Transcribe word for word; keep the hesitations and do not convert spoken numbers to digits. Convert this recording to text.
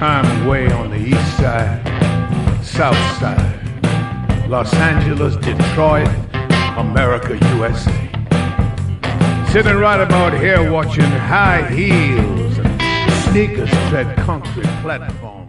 time way on the east side, south side, Los Angeles, Detroit, America, U S A. Sitting right about here watching high heels and sneakers tread concrete platforms.